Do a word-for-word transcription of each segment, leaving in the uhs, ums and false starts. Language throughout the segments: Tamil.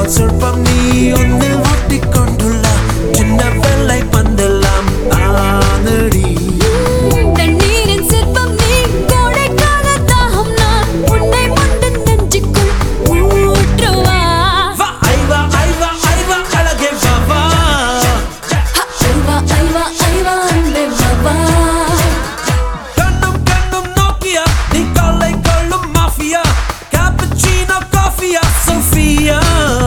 காதல் சிற்பம் நீ ஒன்னில் ஒட்டிக்கொண்டுள்ள சின்ன வெள்ளை பந்தெல்லாம் ஆனடி தண்ணீரின் சிற்பம் நீ கோடைக்கால தாகம் நான் உன்னை மண்டு நெஞ்சுக்குள் ஊற்றுவா வா ஐவா ஐவா ஐவா அழகே வா ஐவா ஐவா ஐவா அன்பே வா கண்ணும் கண்ணும் நோக்கியா நீ கொள்ளை கொள்ளும் மாஃபியா cappuccino coffee Sofia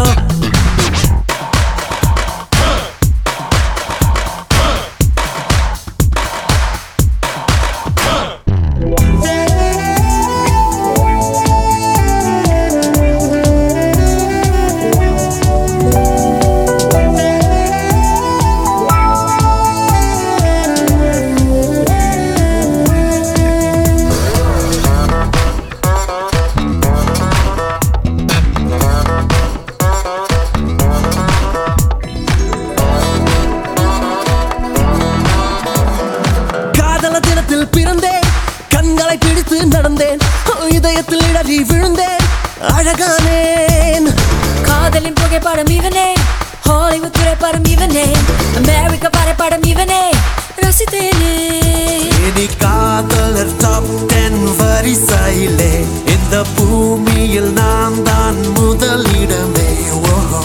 தினத்தில் பிறந்தேன் கண்களை பிடித்து நடந்தேன் இதயத்தில் இடறி விழுந்தேன் அழகானேன் காதலின் புகைப்படம் இவனே ஹாலிவுட் திரைப்படம் இவனே அமெரிக்க வரைபடம் இவனே ரசித்தேனே இனி காதலர் டாப் டென் வரிசையிலே இந்த பூமியில் நான் தான் முதலிடமே ஓஹோ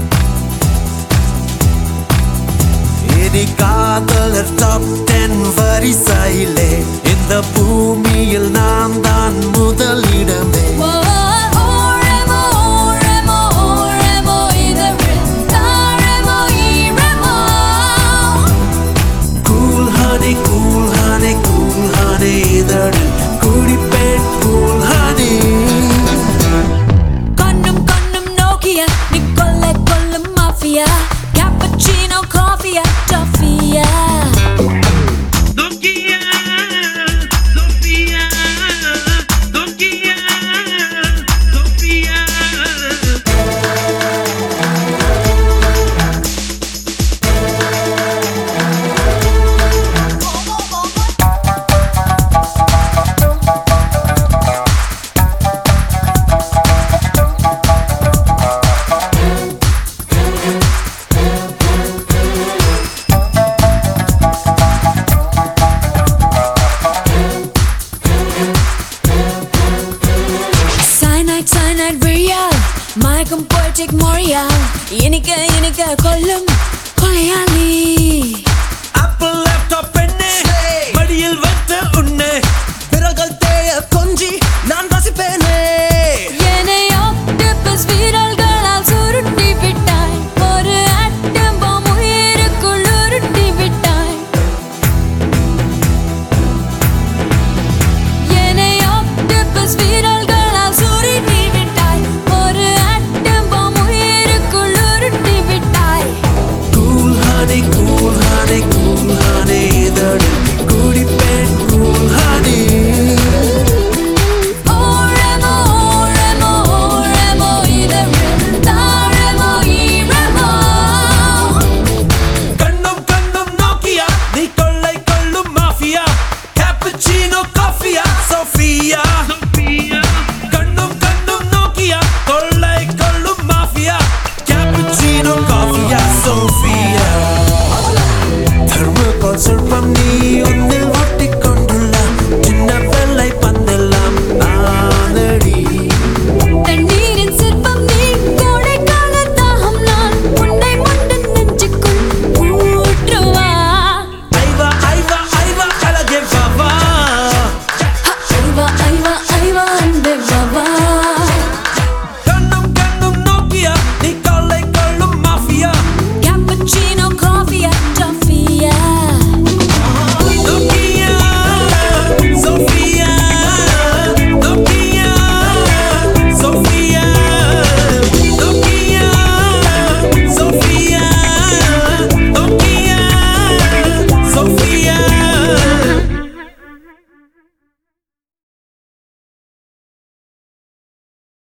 இனி காதலர் டாப் டென் வரிசையிலே இந்த பூமியில் நான் தான் முதலிடமே cool honey cool honey cool honey இதழில் குடிப்பேன் கூல் ஹனி கண்ணும் கண்ணும் நோக்கிய நீ கொள்ளை கொள்ளும் mafia cappuccino coffee toffia Sofia Sofia Sofia Sofia Cyanide, cyanide, real மயக்கம் poetic Montreal இனிக்க இனிக்க கொல்லும் கொலையாளி